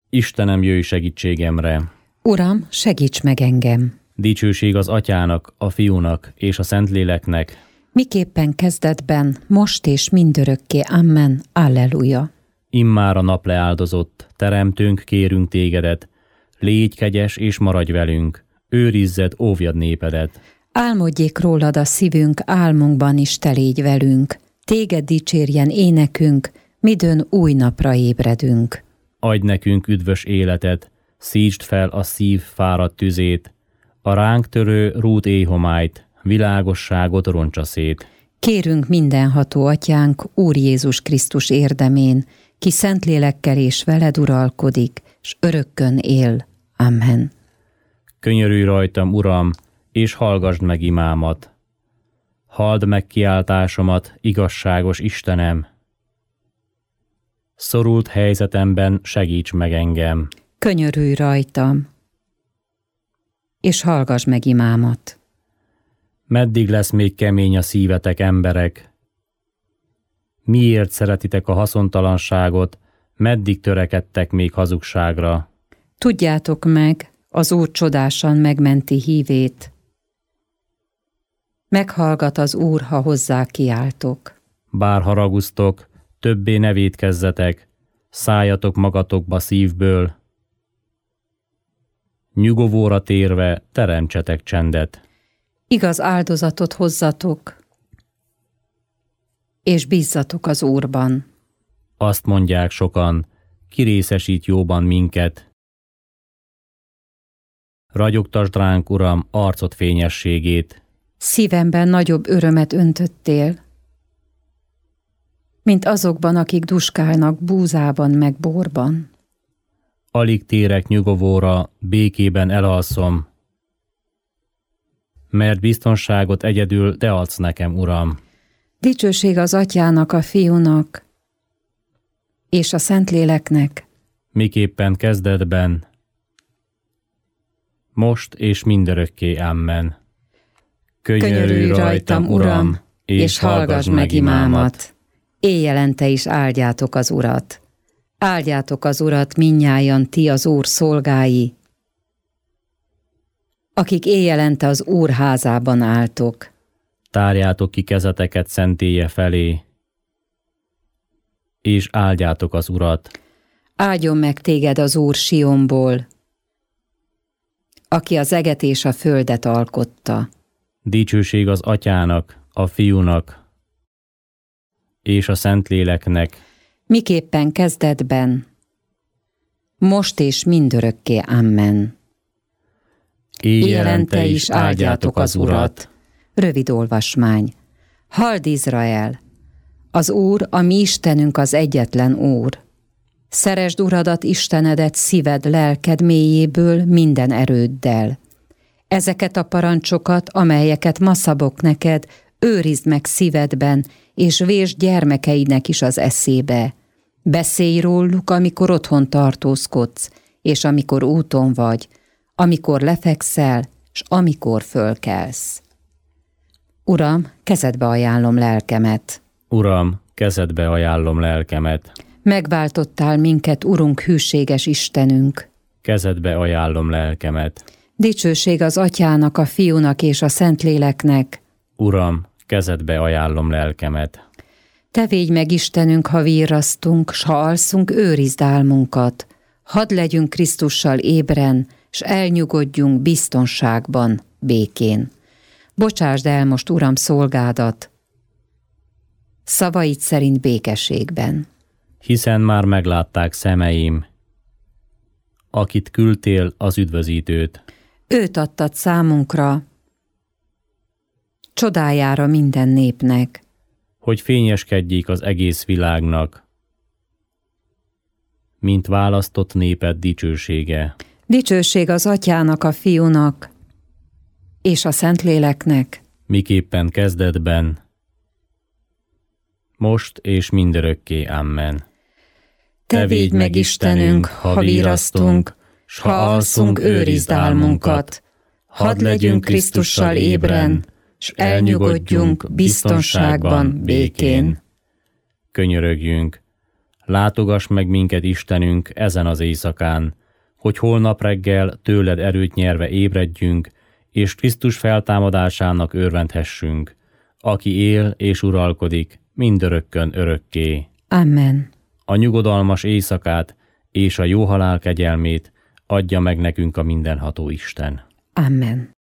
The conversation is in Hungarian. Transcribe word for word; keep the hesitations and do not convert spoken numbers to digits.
Istenem, jöjj segítségemre! Uram, segíts meg engem! Dicsőség az Atyának, a Fiúnak és a Szentléleknek, miképpen kezdetben, most és mindörökké. Amen. Alleluja. Immár a nap leáldozott, teremtőnk, kérünk tégedet, légy kegyes és maradj velünk, őrizzed, óvjad népedet. Álmodjék rólad a szívünk, álmunkban is te légy velünk, téged dicsérjen énekünk, midőn új napra ébredünk. Adj nekünk üdvös életet, szítsd fel a szív fáradt tüzét, a ránk törő rút éjhomályt, világosságot roncsa szét. Kérünk mindenható Atyánk, Úr Jézus Krisztus érdemén, ki Szentlélekkel és veled uralkodik, s örökkön él. Amen. Könyörülj rajtam, Uram, és hallgasd meg imámat. Halld meg kiáltásomat, igazságos Istenem. Szorult helyzetemben segíts meg engem. Könyörülj rajtam, és hallgass meg imámat. Meddig lesz még kemény a szívetek, emberek? Miért szeretitek a haszontalanságot, meddig törekedtek még hazugságra? Tudjátok meg, az Úr csodásan megmenti hívét. Meghallgat az Úr, ha hozzá kiáltok. Bár haraguztok, többé ne vétkezzetek, szálljatok magatokba szívből. Nyugovóra térve teremtsetek csendet. Igaz áldozatot hozzatok, és bízzatok az Úrban. Azt mondják sokan, kirészesít jóban minket. Ragyogtasd ránk, Uram, arcod fényességét. Szívemben nagyobb örömet öntöttél, mint azokban, akik duskálnak búzában meg borban. Alig térek nyugovóra, békében elalszom, mert biztonságot egyedül te adsz nekem, Uram. Dicsőség az Atyának, a Fiúnak és a Szentléleknek, miképpen kezdetben, most és mindörökké. Amen. Könyörülj rajtam, Uram, és hallgass meg imámat. Éjjelente is áldjátok az Urat. Áldjátok az Urat mindnyájan ti az Úr szolgái, akik éjjelente az Úr házában álltok. Tárjátok ki kezeteket szentélye felé, és áldjátok az Urat. Áldjon meg téged az Úr Sionból, aki az eget és a földet alkotta. Dicsőség az Atyának, a Fiúnak és a Szentléleknek, miképpen kezdetben, most és mindörökké. Amen. Éjjelente is áldjátok az Urat. Rövid olvasmány. Halld, Izrael! Az Úr, a mi Istenünk, az egyetlen Úr. Szeresd Uradat, Istenedet szíved, lelked mélyéből minden erőddel. Ezeket a parancsokat, amelyeket ma szabok neked, őrizd meg szívedben, és vésd gyermekeidnek is az eszébe. Beszélj róluk, amikor otthon tartózkodsz, és amikor úton vagy, amikor lefekszel, s amikor fölkelsz. Uram, kezedbe ajánlom lelkemet. Uram, kezedbe ajánlom lelkemet. Megváltottál minket, Urunk, hűséges Istenünk. Kezedbe ajánlom lelkemet. Dicsőség az Atyának, a Fiúnak és a Szentléleknek. Uram, kezedbe ajánlom lelkemet. Te védj meg, Istenünk, ha virrasztunk, s ha alszunk, őrizd álmunkat. Hadd legyünk Krisztussal ébren, s elnyugodjunk biztonságban, békén. Bocsásd el most, Uram, szolgádat, szavaid szerint békességben. Hiszen már meglátták szemeim, akit küldtél, az üdvözítőt. Őt adtad számunkra, csodájára minden népnek, hogy fényeskedjék az egész világnak, mint választott néped dicsősége. Dicsőség az Atyának, a Fiúnak és a Szentléleknek, miképpen kezdetben, most és mindörökké. Amen. Te védj meg, Istenünk, ha virrasztunk, s ha alszunk, őrizd álmunkat. Hadd legyünk Krisztussal ébren, s elnyugodjunk biztonságban, békén. Könyörögjünk. Látogass meg minket, Istenünk, ezen az éjszakán, hogy holnap reggel tőled erőt nyerve ébredjünk, és Krisztus feltámadásának örvendhessünk, aki él és uralkodik mindörökkön örökké. Amen. A nyugodalmas éjszakát és a jó halál kegyelmét adja meg nekünk a mindenható Isten. Amen.